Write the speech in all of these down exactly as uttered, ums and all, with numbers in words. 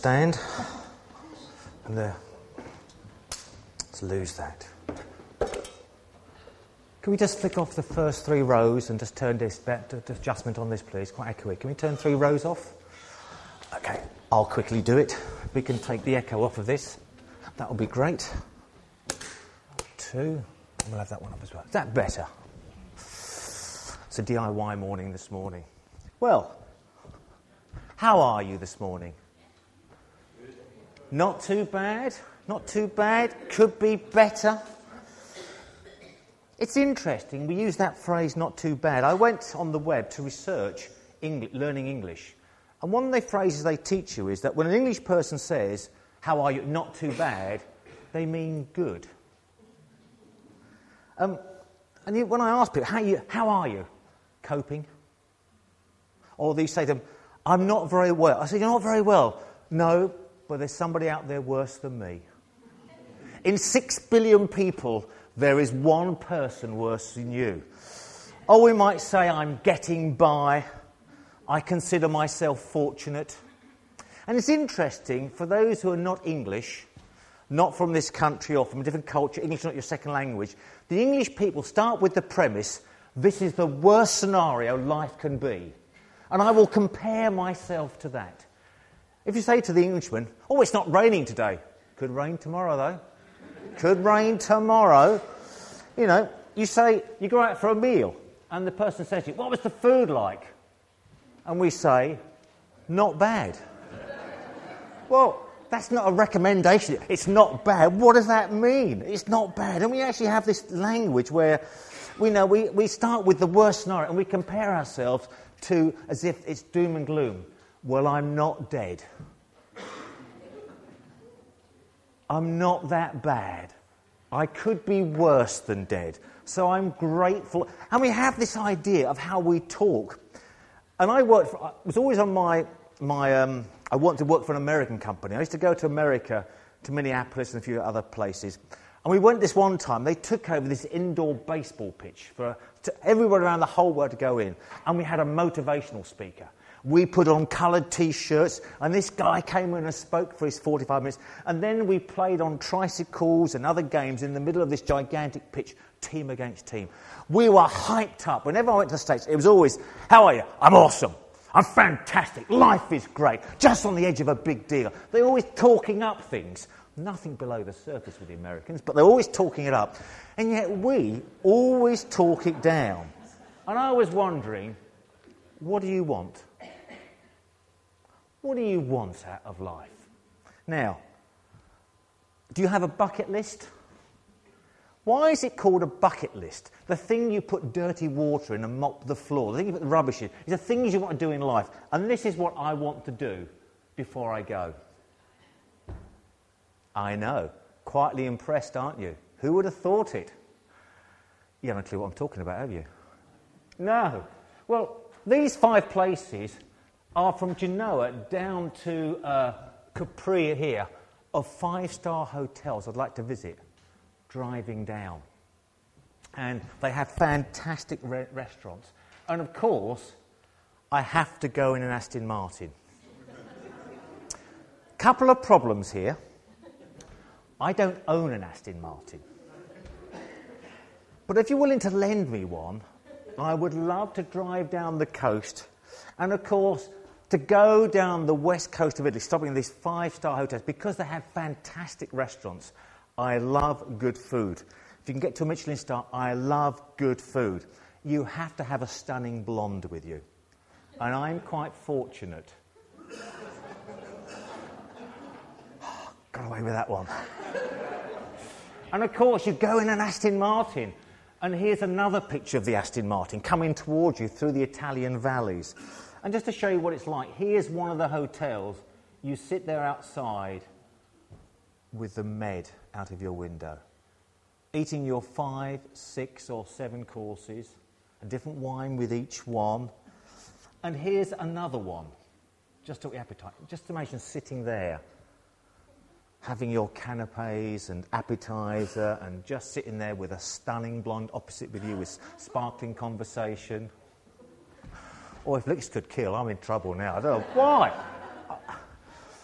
stand. And there. Let's lose that. Can we just flick off the first three rows and just turn this adjustment on this, please? Quite accurate. Can we turn three rows off? Okay, I'll quickly do it. We can take the echo off of this. That will be great. Two. And we'll have that one up as well. Is that better? It's a D I Y morning this morning. Well, how are you this morning? Not too bad. Not too bad. Could be better. It's interesting, we use that phrase, not too bad. I went on the web to research English, learning English. And one of the phrases they teach you is that when an English person says, how are you, not too bad, they mean good. Um, and you, when I ask people, how, you, how are you? Coping? Or they say to them, I'm not very well. I say, you're not very well. No, but there's somebody out there worse than me. In six billion people, there is one person worse than you. Or we might say, I'm getting by. I consider myself fortunate. And it's interesting, for those who are not English, not from this country or from a different culture, English is not your second language, the English people start with the premise, this is the worst scenario life can be. And I will compare myself to that. If you say to the Englishman, oh, it's not raining today. Could rain tomorrow, though. Could rain tomorrow. You know, you say, you go out for a meal, and the person says to you, what was the food like? And we say, not bad. Well, that's not a recommendation. It's not bad. What does that mean? It's not bad. And we actually have this language where we know we, we start with the worst scenario, and we compare ourselves to as if it's doom and gloom. Well, I'm not dead. I'm not that bad. I could be worse than dead. So I'm grateful. And we have this idea of how we talk. And I worked for, I was always on my, my um, I wanted to work for an American company. I used to go to America, to Minneapolis and a few other places. And we went this one time, they took over this indoor baseball pitch for to everyone around the whole world to go in. And we had a motivational speaker. We put on coloured T-shirts, and this guy came in and spoke for his forty-five minutes. And then we played on tricycles and other games in the middle of this gigantic pitch, team against team. We were hyped up. Whenever I went to the States, it was always, how are you? I'm awesome. I'm fantastic. Life is great. Just on the edge of a big deal. They're always talking up things. Nothing below the surface with the Americans, but they're always talking it up. And yet we always talk it down. And I was wondering, what do you want? What do you want out of life? Now, do you have a bucket list? Why is it called a bucket list? The thing you put dirty water in and mop the floor, the thing you put the rubbish in, is the things you want to do in life. And this is what I want to do before I go. I know. Quietly impressed, aren't you? Who would have thought it? You haven't a clue what I'm talking about, have you? No. Well, these five places are from Genoa down to uh, Capri here, of five-star hotels I'd like to visit, driving down. And they have fantastic re- restaurants. And of course, I have to go in an Aston Martin. Couple of problems here. I don't own an Aston Martin. But if you're willing to lend me one, I would love to drive down the coast. And of course, to go down the west coast of Italy, stopping in these five-star hotels, because they have fantastic restaurants. I love good food. If you can get to a Michelin star, I love good food. You have to have a stunning blonde with you. And I'm quite fortunate. Got away with that one. And of course, you go in an Aston Martin. And here's another picture of the Aston Martin coming towards you through the Italian valleys. And just to show you what it's like, here's one of the hotels. You sit there outside with the Med out of your window, eating your five, six or seven courses, a different wine with each one. And here's another one, just to your appetite. Just imagine sitting there, having your canapes and appetizer and just sitting there with a stunning blonde opposite with you with sparkling conversation. Or if looks could kill, I'm in trouble now. I don't know why.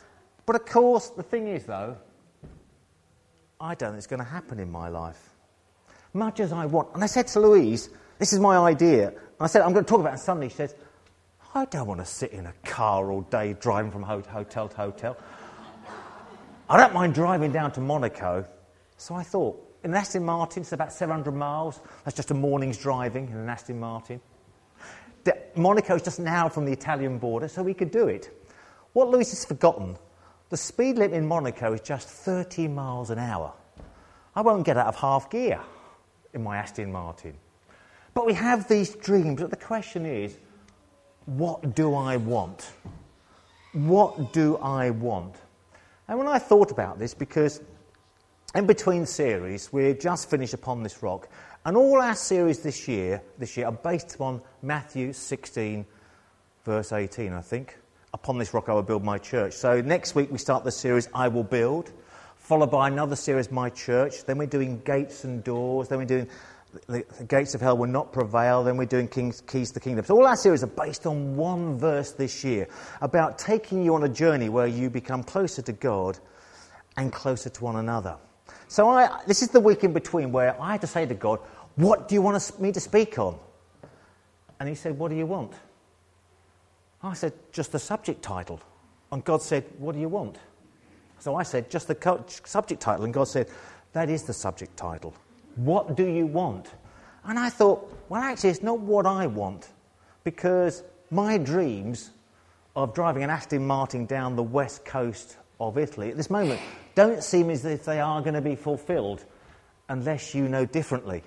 But of course, the thing is, though, I don't think it's going to happen in my life. Much as I want. And I said to Louise, this is my idea. And I said, I'm going to talk about it on Sunday. She says, I don't want to sit in a car all day driving from hotel to hotel. I don't mind driving down to Monaco. So I thought, in an Aston Martin, it's about seven hundred miles. That's just a morning's driving in an Aston Martin. Monaco's just an hour from the Italian border, so we could do it. What Louise has forgotten, the speed limit in Monaco is just thirty miles an hour. I won't get out of half gear in my Aston Martin. But we have these dreams, but the question is, what do I want? What do I want? And when I thought about this, because in between series, we're just finished Upon This Rock, and all our series this year, this year are based upon Matthew sixteen, verse eighteen, I think. Upon this rock I will build my church. So next week we start the series I Will Build, followed by another series, My Church. Then we're doing Gates and Doors. Then we're doing The, the Gates of Hell Will Not Prevail. Then we're doing Kings, Keys to the Kingdom. So all our series are based on one verse this year, about taking you on a journey where you become closer to God and closer to one another. So I, this is the week in between where I had to say to God, what do you want me to speak on? And he said, what do you want? I said, just the subject title. And God said, what do you want? So I said, just the co- subject title. And God said, that is the subject title. What do you want? And I thought, well, actually, it's not what I want, because my dreams of driving an Aston Martin down the west coast of Italy at this moment don't seem as if they are going to be fulfilled unless you know differently.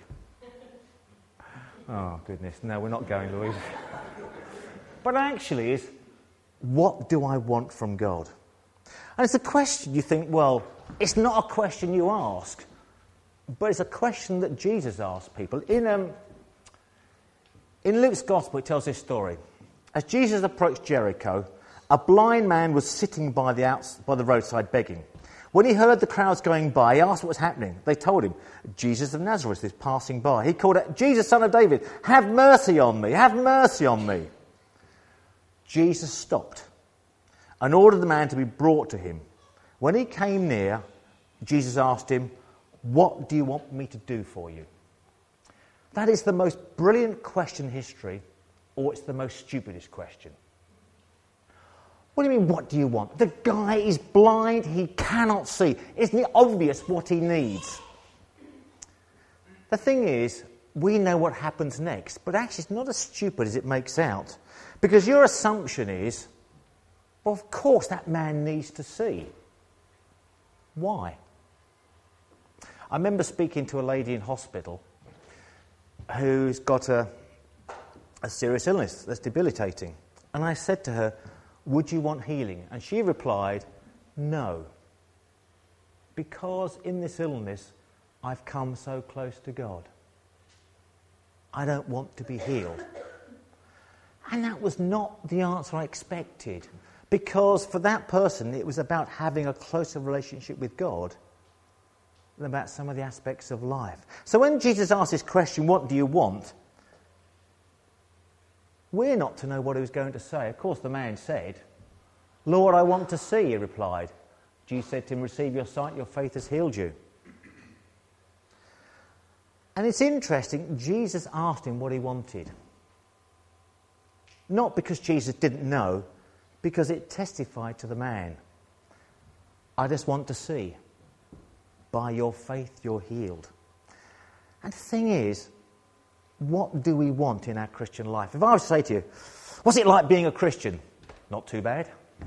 Oh, goodness. No, we're not going, Louise. But actually, is what do I want from God? And it's a question you think, well, it's not a question you ask. But it's a question that Jesus asked people. In, um, in Luke's Gospel, it tells this story. As Jesus approached Jericho, a blind man was sitting by the, outs- by the roadside begging. When he heard the crowds going by, he asked what was happening. They told him, Jesus of Nazareth is passing by. He called out, Jesus, son of David, have mercy on me, have mercy on me. Jesus stopped and ordered the man to be brought to him. When he came near, Jesus asked him, what do you want me to do for you? That is the most brilliant question in history, or it's the most stupidest question. What do you mean, what do you want? The guy is blind, he cannot see. Isn't it obvious what he needs? The thing is, we know what happens next, but actually it's not as stupid as it makes out. Because your assumption is, well, of course that man needs to see. Why? I remember speaking to a lady in hospital who's got a, a serious illness that's debilitating. And I said to her, would you want healing? And she replied, no. Because in this illness, I've come so close to God. I don't want to be healed. And that was not the answer I expected. Because for that person, it was about having a closer relationship with God than about some of the aspects of life. So when Jesus asked this question, what do you want? We're not to know what he was going to say. Of course, the man said, Lord, I want to see, he replied. Jesus said to him, receive your sight, your faith has healed you. And it's interesting, Jesus asked him what he wanted. Not because Jesus didn't know, because it testified to the man. I just want to see. By your faith, you're healed. And the thing is, what do we want in our Christian life? If I was to say to you, what's it like being a Christian? Not too bad.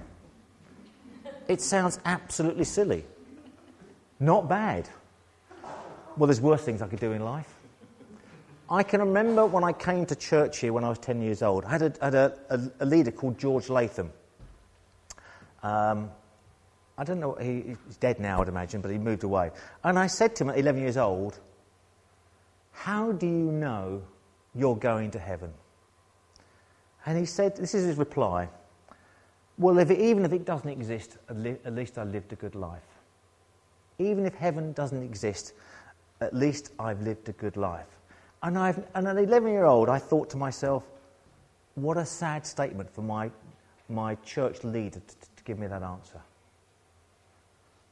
It sounds absolutely silly. Not bad. Well, there's worse things I could do in life. I can remember when I came to church here when I was ten years old. I had a, had a, a, a leader called George Latham. Um, I don't know, he, he's dead now, I'd imagine, but he moved away. And I said to him at eleven years old, how do you know you're going to heaven? And he said, this is his reply, well, if it, even if it doesn't exist, at, li- at least I lived a good life. Even if heaven doesn't exist, at least I've lived a good life. And, I've, and at eleven-year-old, I thought to myself, what a sad statement for my, my church leader to, to give me that answer.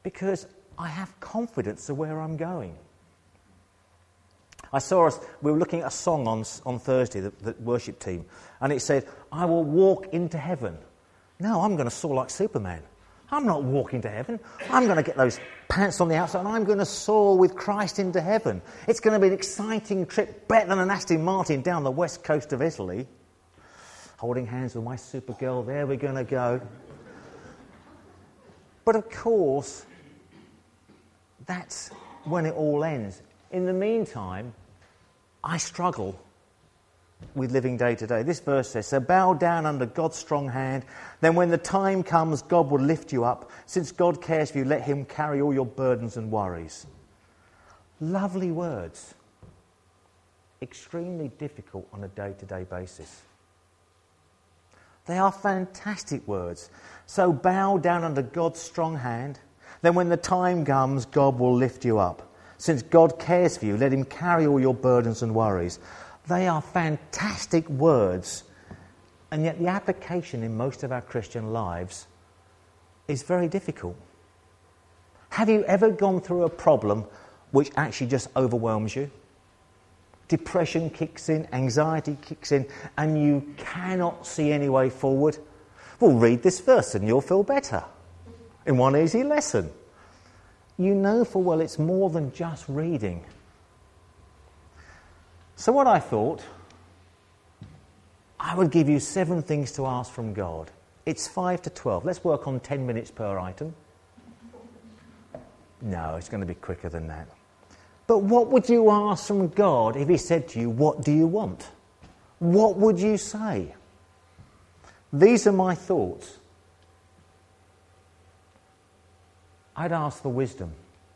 because I have confidence of where I'm going. I saw us, we were looking at a song on, on Thursday, the, the worship team, and it said, I will walk into heaven. No, I'm going to soar like Superman. I'm not walking to heaven. I'm going to get those pants on the outside and I'm going to soar with Christ into heaven. It's going to be an exciting trip, better than an Aston Martin down the west coast of Italy. Holding hands with my Supergirl, there we're going to go. But of course, that's when it all ends. In the meantime, I struggle with living day to day. This verse says, so bow down under God's strong hand, then when the time comes, God will lift you up. Since God cares for you, let him carry all your burdens and worries. Lovely words. Extremely difficult on a day-to-day basis. They are fantastic words. So bow down under God's strong hand, then when the time comes, God will lift you up. Since God cares for you, let him carry all your burdens and worries. They are fantastic words, and yet the application in most of our Christian lives is very difficult. Have you ever gone through a problem which actually just overwhelms you? Depression kicks in, anxiety kicks in, and you cannot see any way forward? Well, read this verse and you'll feel better in one easy lesson. You know full well it's more than just reading. So what I thought, I would give you seven things to ask from God. It's five to twelve. Let's work on ten minutes per item. No, it's going to be quicker than that. But what would you ask from God if he said to you, what do you want? What would you say? These are my thoughts. I'd ask for wisdom.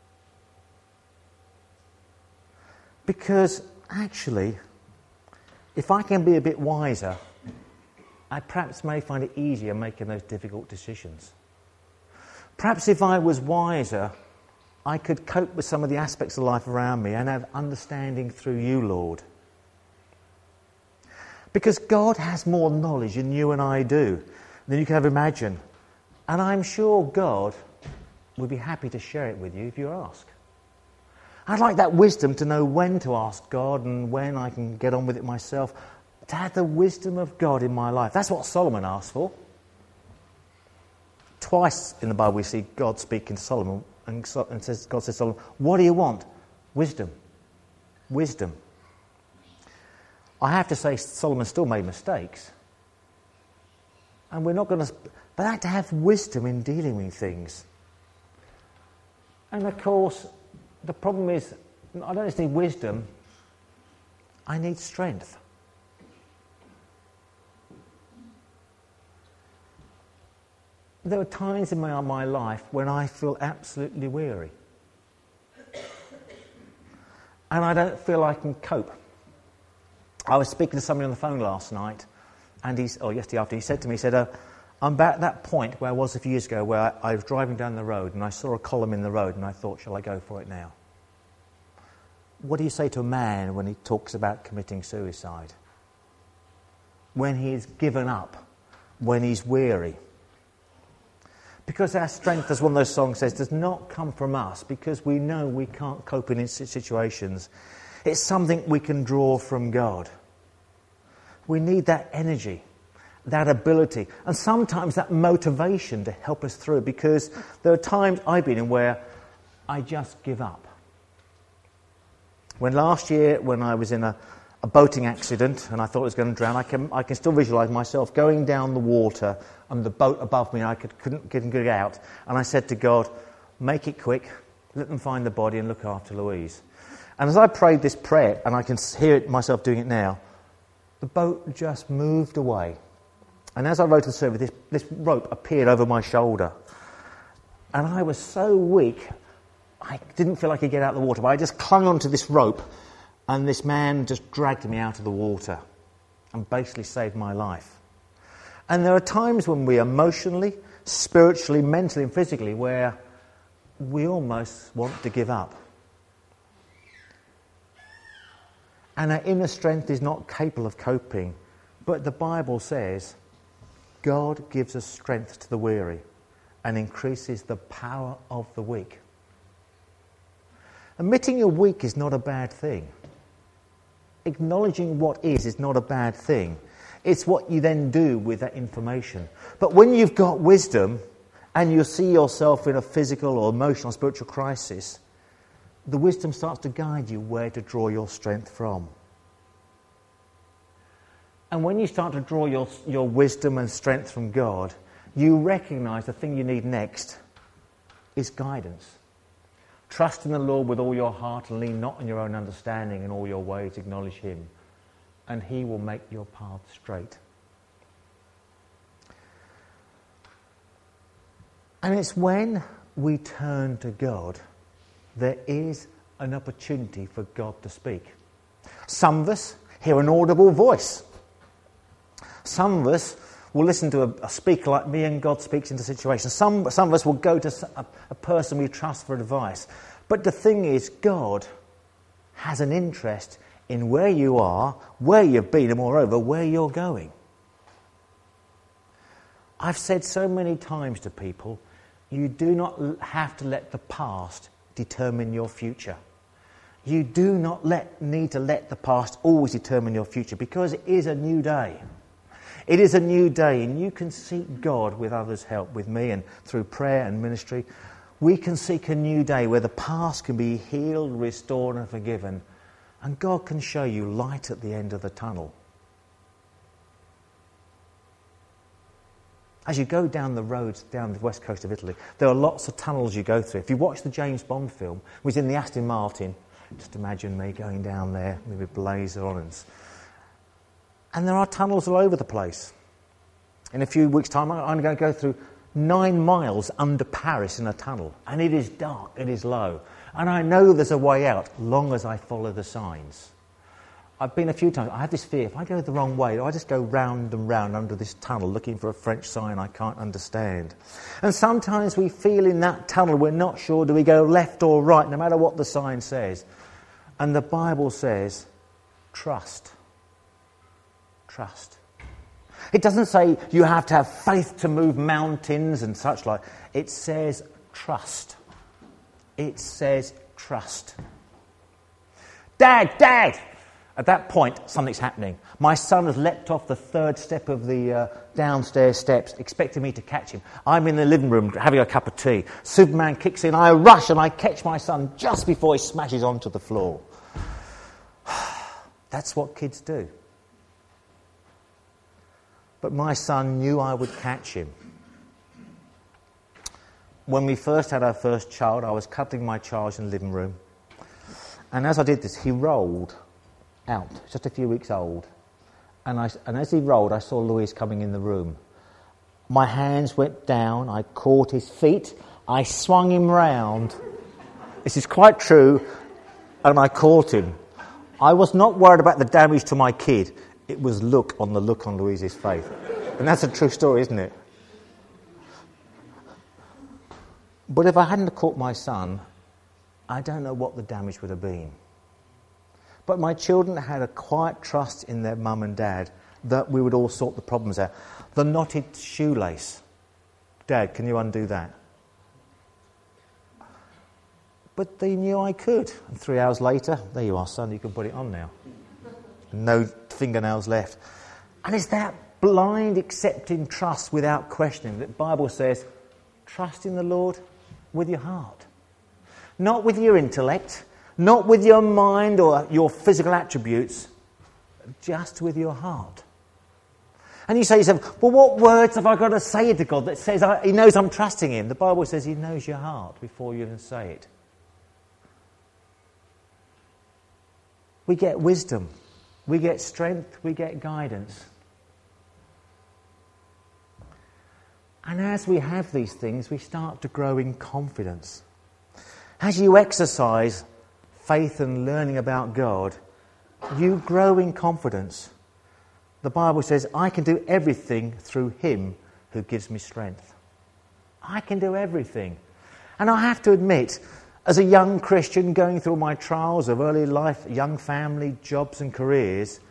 Because actually, if I can be a bit wiser, I perhaps may find it easier making those difficult decisions. Perhaps if I was wiser, I could cope with some of the aspects of life around me and have understanding through you, Lord. Because God has more knowledge than you and I do, than you can ever imagine. And I'm sure God would be happy to share it with you if you ask. I'd like that wisdom to know when to ask God and when I can get on with it myself. To have the wisdom of God in my life. That's what Solomon asked for. Twice in the Bible we see God speaking to Solomon, and says, God says to Solomon, what do you want? Wisdom. Wisdom. I have to say Solomon still made mistakes. And we're not going to... But I had to have wisdom in dealing with things. And of course, the problem is, I don't just need wisdom, I need strength. There are times in my, my life when I feel absolutely weary. And I don't feel I can cope. I was speaking to somebody on the phone last night, and he's, or yesterday afternoon, he said to me, he said, uh, I'm back at that point where I was a few years ago, where I, I was driving down the road and I saw a column in the road and I thought, shall I go for it now? What do you say to a man when he talks about committing suicide? When he's given up, when he's weary? Because our strength, as one of those songs says, does not come from us, because we know we can't cope in situations. It's something we can draw from God. We need that energy, that ability, and sometimes that motivation to help us through, because there are times I've been in where I just give up. When last year, when I was in a, a boating accident and I thought I was going to drown, I can, I can still visualise myself going down the water and the boat above me, and I could, couldn't, couldn't get out. And I said to God, make it quick, let them find the body and look after Louise. And as I prayed this prayer, and I can hear it myself doing it now, the boat just moved away. And as I wrote to the server, this, this rope appeared over my shoulder. And I was so weak, I didn't feel I could get out of the water, but I just clung onto this rope, and this man just dragged me out of the water and basically saved my life. And there are times when we emotionally, spiritually, mentally and physically, where we almost want to give up. And our inner strength is not capable of coping. But the Bible says, God gives us strength to the weary, and increases the power of the weak. Admitting you're weak is not a bad thing. Acknowledging what is is not a bad thing. It's what you then do with that information. But when you've got wisdom and you see yourself in a physical or emotional, spiritual crisis, the wisdom starts to guide you where to draw your strength from. And when you start to draw your, your wisdom and strength from God, you recognise the thing you need next is guidance. Trust in the Lord with all your heart and lean not on your own understanding. In all your ways acknowledge him, and he will make your path straight. And it's when we turn to God, there is an opportunity for God to speak. Some of us hear an audible voice. Some of us will listen to a, a speaker like me and God speaks into situations. Some, some of us will go to a, a person we trust for advice. But the thing is, God has an interest in where you are, where you've been, and moreover, where you're going. I've said so many times to people, you do not have to let the past determine your future. You do not let, need to let the past always determine your future, because it is a new day. It is a new day, and you can seek God with others' help, with me and through prayer and ministry. We can seek a new day where the past can be healed, restored and forgiven, and God can show you light at the end of the tunnel. As you go down the roads down the west coast of Italy, there are lots of tunnels you go through. If you watch the James Bond film, it was in the Aston Martin. Just imagine me going down there with a blazer on. And, and there are tunnels all over the place. In a few weeks' time, I'm going to go through nine miles under Paris in a tunnel. And it is dark, it is low. And I know there's a way out, long as I follow the signs. I've been a few times. I have this fear, if I go the wrong way, I just go round and round under this tunnel looking for a French sign I can't understand. And sometimes we feel in that tunnel we're not sure, do we go left or right, no matter what the sign says. And the Bible says, trust. Trust. It doesn't say you have to have faith to move mountains and such like. It says trust. It says trust. Dad, Dad! At that point, something's happening. My son has leapt off the third step of the uh, downstairs steps, expecting me to catch him. I'm in the living room having a cup of tea. Superman kicks in, I rush and I catch my son just before he smashes onto the floor. That's what kids do. But my son knew I would catch him. When we first had our first child, I was cuddling my child in the living room. And as I did this, he rolled out, just a few weeks old. And, I, and as he rolled, I saw Louise coming in the room. My hands went down, I caught his feet, I swung him round. This is quite true, and I caught him. I was not worried about the damage to my kid. It was look on the look on Louise's face. And that's a true story, isn't it? But if I hadn't caught my son, I don't know what the damage would have been. But my children had a quiet trust in their mum and dad that we would all sort the problems out. The knotted shoelace. Dad, can you undo that? But they knew I could. And three hours later, there you are, son, you can put it on now. No fingernails left. And it's that blind accepting trust without questioning that the Bible says, trust in the Lord with your heart. Not with your intellect, not with your mind or your physical attributes, just with your heart. And you say to yourself, well, what words have I got to say to God that says I, he knows I'm trusting him? The Bible says he knows your heart before you even say it. We get wisdom, we get strength, we get guidance. And as we have these things, we start to grow in confidence. As you exercise faith and learning about God, you grow in confidence. The Bible says, I can do everything through him who gives me strength. I can do everything. And I have to admit, as a young Christian going through my trials of early life, young family, jobs and careers,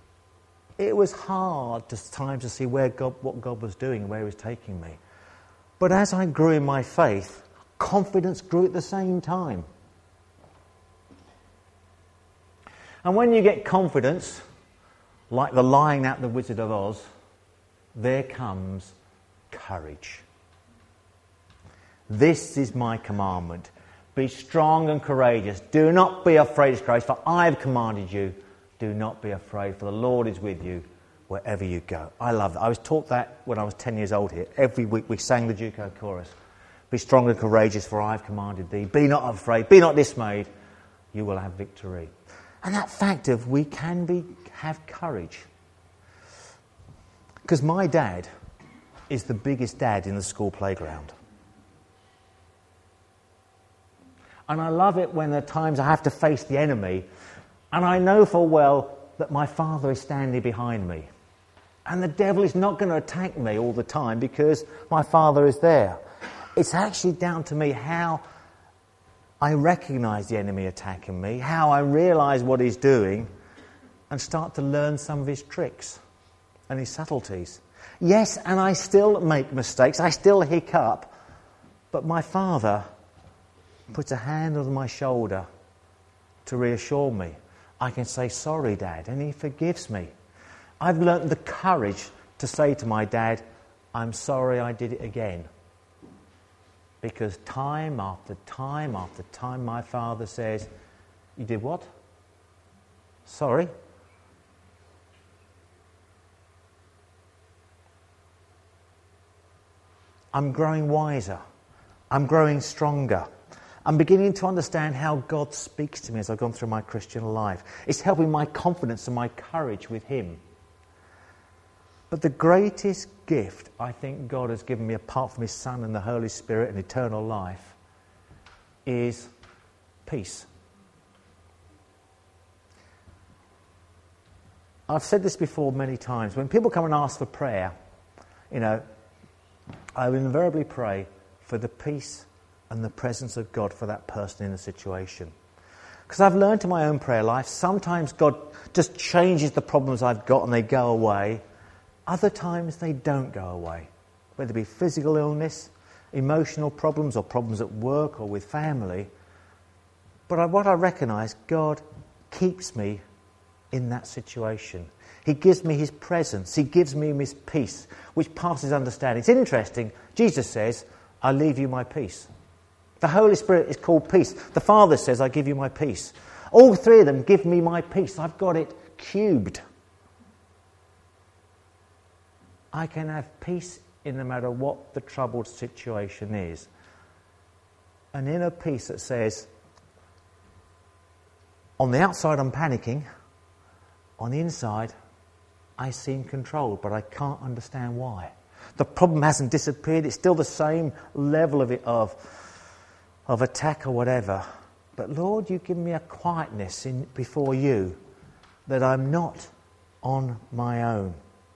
it was hard at times to see where God, what God was doing and where he was taking me. But as I grew in my faith, confidence grew at the same time. And when you get confidence, like the Lion at the Wizard of Oz, there comes courage. This is my commandment. Be strong and courageous. Do not be afraid, Christ, for I have commanded you. Do not be afraid, for the Lord is with you wherever you go. I love that. I was taught that when I was ten years old here. Every week we sang the Juco chorus. Be strong and courageous, for I have commanded thee. Be not afraid. Be not dismayed. You will have victory. And that fact of we can be have courage. Because my dad is the biggest dad in the school playground. And I love it when there are times I have to face the enemy, and I know full well that my father is standing behind me. And the devil is not going to attack me all the time because my father is there. It's actually down to me how I recognise the enemy attacking me, how I realise what he's doing, and start to learn some of his tricks and his subtleties. Yes, and I still make mistakes, I still hiccup, but my father puts a hand on my shoulder to reassure me. I can say, sorry, Dad, and he forgives me. I've learnt the courage to say to my dad, I'm sorry I did it again. Because time after time after time my father says, you did what? Sorry. I'm growing wiser. I'm growing stronger. I'm beginning to understand how God speaks to me as I've gone through my Christian life. It's helping my confidence and my courage with him. But the greatest gift I think God has given me, apart from his Son and the Holy Spirit and eternal life, is peace. I've said this before many times. When people come and ask for prayer, you know, I will invariably pray for the peace and the presence of God for that person in the situation. Because I've learned in my own prayer life, sometimes God just changes the problems I've got and they go away. Other times they don't go away. Whether it be physical illness, emotional problems, or problems at work or with family. But I, what I recognise, God keeps me in that situation. He gives me his presence. He gives me his peace, which passes understanding. It's interesting. Jesus says, I leave you my peace. The Holy Spirit is called peace. The Father says, I give you my peace. All three of them give me my peace. I've got it cubed. I can have peace in no matter what the troubled situation is. An inner peace that says, on the outside I'm panicking, on the inside I seem controlled, but I can't understand why. The problem hasn't disappeared, it's still the same level of it, of of attack or whatever. But Lord, you give me a quietness in before you that I'm not on my own.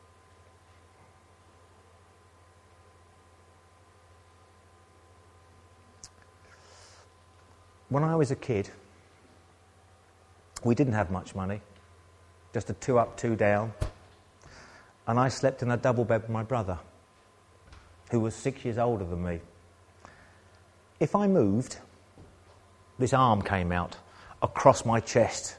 When I was a kid, we didn't have much money, just a two up, two down, and I slept in a double bed with my brother, who was six years older than me. If I moved, this arm came out across my chest.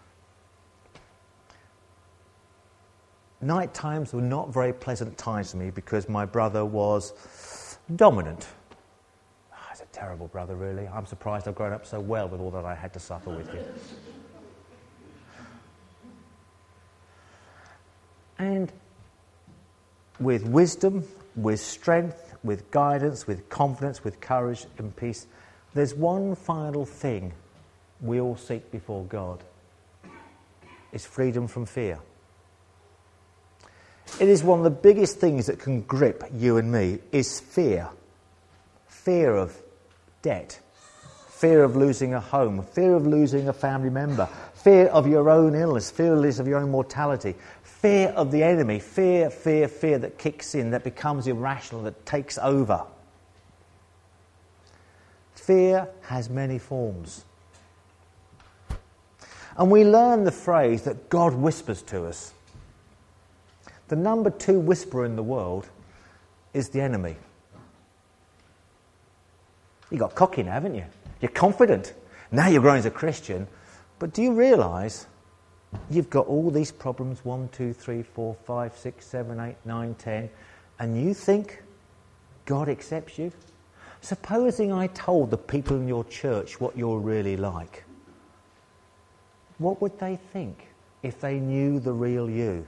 Night times were not very pleasant times for me because my brother was dominant. Oh, he's a terrible brother, really. I'm surprised I've grown up so well with all that I had to suffer with him. And with wisdom, with strength, with guidance, with confidence, with courage and peace, there's one final thing we all seek before God. It's freedom from fear. It is one of the biggest things that can grip you and me, is fear. Fear of debt, fear of losing a home, fear of losing a family member, fear of your own illness, fear of your own mortality, fear of the enemy, fear, fear, fear that kicks in, that becomes irrational, that takes over. Fear has many forms. And we learn the phrase that God whispers to us. The number two whisperer in the world is the enemy. You got cocky now, haven't you? You're confident. Now you're growing as a Christian. But do you realise you've got all these problems, one, two, three, four, five, six, seven, eight, nine, ten, and you think God accepts you? Supposing I told the people in your church what you're really like, what would they think if they knew the real you?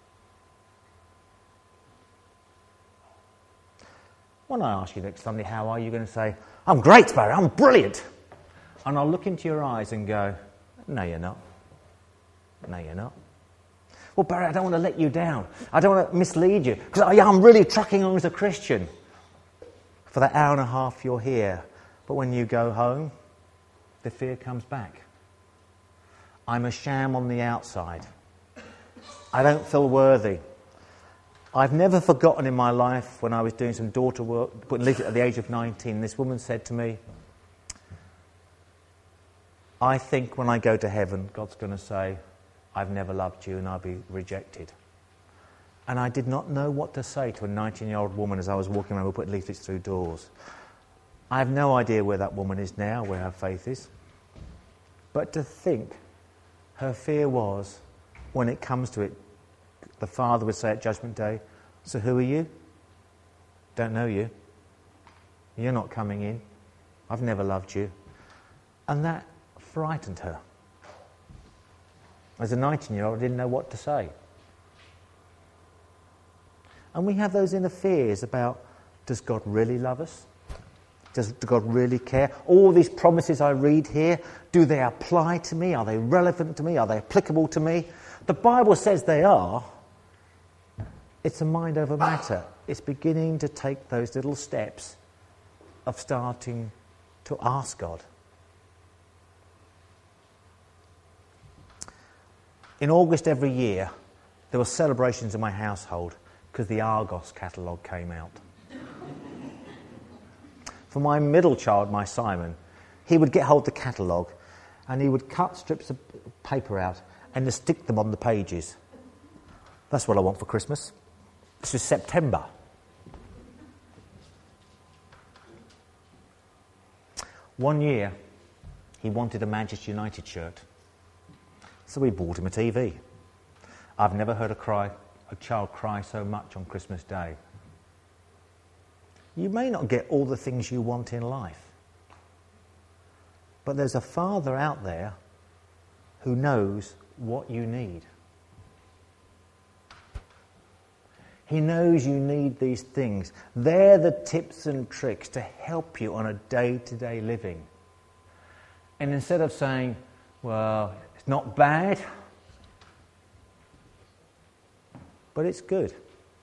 When I ask you next Sunday, how are you going to say, I'm great, Barry, I'm brilliant. And I'll look into your eyes and go, no, you're not. No, you're not. Well, Barry, I don't want to let you down. I don't want to mislead you. Because I'm really trucking on as a Christian. For that hour and a half you're here. But when you go home, the fear comes back. I'm a sham on the outside. I don't feel worthy. I've never forgotten in my life when I was doing some daughter work, putting leaflet at the age of nineteen, this woman said to me, I think when I go to heaven, God's going to say, I've never loved you and I'll be rejected. And I did not know what to say to a nineteen-year-old woman as I was walking around, we put leaflets through doors. I have no idea where that woman is now, where her faith is. But to think her fear was, when it comes to it, the Father would say at Judgment Day, so who are you? Don't know you. You're not coming in. I've never loved you. And that frightened her. As a nineteen-year-old, I didn't know what to say. And we have those inner fears about, does God really love us? Does God really care? All these promises I read here, do they apply to me? Are they relevant to me? Are they applicable to me? The Bible says they are. It's a mind over matter. It's beginning to take those little steps of starting to ask God. In August every year, there were celebrations in my household because the Argos catalogue came out. For my middle child, my Simon, he would get hold of the catalogue and he would cut strips of paper out and just stick them on the pages. That's what I want for Christmas. This is September. One year, he wanted a Manchester United shirt. So we bought him a T V. I've never heard a, cry, a child cry so much on Christmas Day. You may not get all the things you want in life, but there's a Father out there who knows what you need. He knows you need these things. They're the tips and tricks to help you on a day-to-day living. And instead of saying, well, it's not bad, but it's good.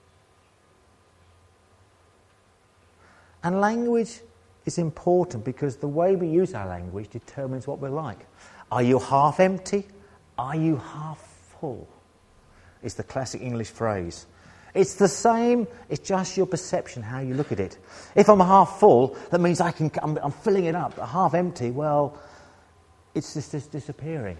And language is important because the way we use our language determines what we're like. Are you half empty? Are you half full? It's the classic English phrase. It's the same, it's just your perception, how you look at it. If I'm half full, that means I can, I'm, I'm filling it up. Half empty, well, it's just, just disappearing.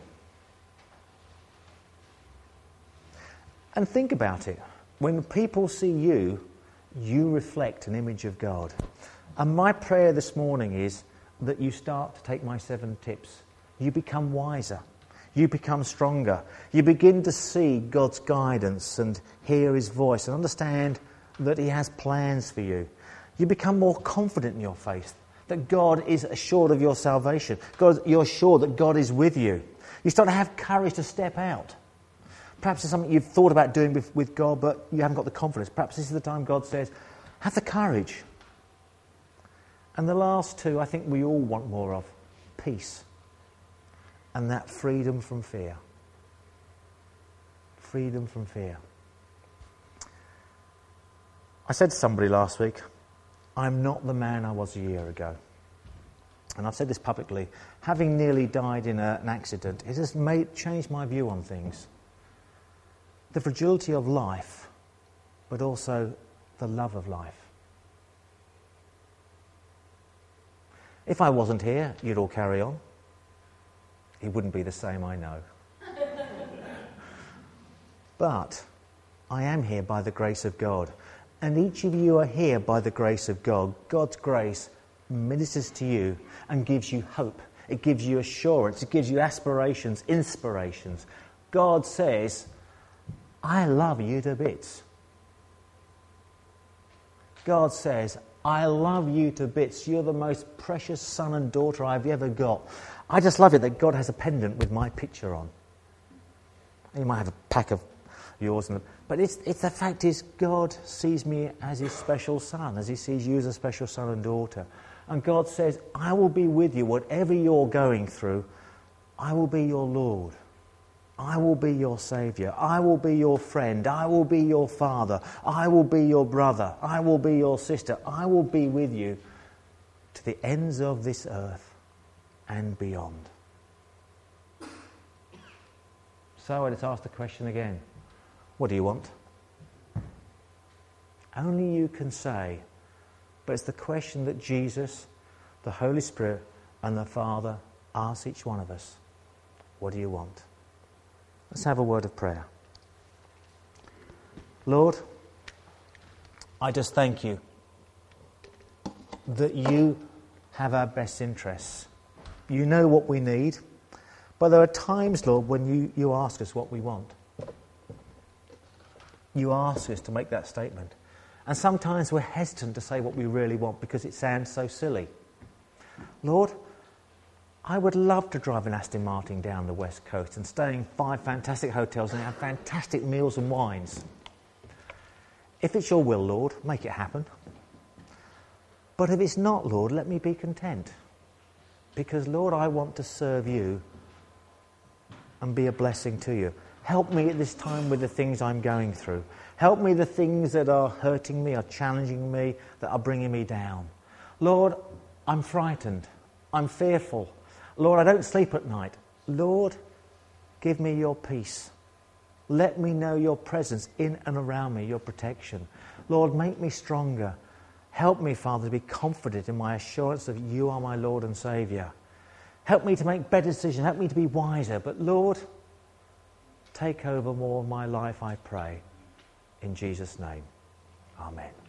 And think about it. When people see you, you reflect an image of God. And my prayer this morning is that you start to take my seven tips. You become wiser. You become stronger. You begin to see God's guidance and hear his voice and understand that he has plans for you. You become more confident in your faith, that God is assured of your salvation. God, you're sure that God is with you. You start to have courage to step out. Perhaps it's something you've thought about doing with, with God, but you haven't got the confidence. Perhaps this is the time God says, have the courage. And the last two, I think we all want more of. Peace. And that freedom from fear. Freedom from fear. I said to somebody last week, I'm not the man I was a year ago. And I've said this publicly. Having nearly died in a, an accident, it has made, changed my view on things. The fragility of life, but also the love of life. If I wasn't here, you'd all carry on. It wouldn't be the same, I know. But I am here by the grace of God. And each of you are here by the grace of God. God's grace ministers to you and gives you hope. It gives you assurance. It gives you aspirations, inspirations. God says, I love you to bits. God says, I love you to bits. You're the most precious son and daughter I've ever got. I just love it that God has a pendant with my picture on. You might have a pack of yours, and but it's, it's the fact is God sees me as his special son, as he sees you as a special son and daughter. And God says, I will be with you, whatever you're going through. I will be your Lord. I will be your Saviour. I will be your friend. I will be your father. I will be your brother. I will be your sister. I will be with you to the ends of this earth and beyond. So I just ask the question again. What do you want? Only you can say. But it's the question that Jesus, the Holy Spirit and the Father ask each one of us. What do you want? Let's have a word of prayer. Lord, I just thank you that you have our best interests. You know what we need, but there are times, Lord, when you, you ask us what we want. You ask us to make that statement. And sometimes we're hesitant to say what we really want because it sounds so silly. Lord, I would love to drive an Aston Martin down the West Coast and stay in five fantastic hotels and have fantastic meals and wines. If it's your will, Lord, make it happen. But if it's not, Lord, let me be content. Because, Lord, I want to serve you and be a blessing to you. Help me at this time with the things I'm going through. Help me the things that are hurting me, are challenging me, that are bringing me down. Lord, I'm frightened. I'm fearful. Lord, I don't sleep at night. Lord, give me your peace. Let me know your presence in and around me, your protection. Lord, make me stronger. Help me, Father, to be confident in my assurance that you are my Lord and Saviour. Help me to make better decisions. Help me to be wiser. But Lord, take over more of my life, I pray. In Jesus' name, amen.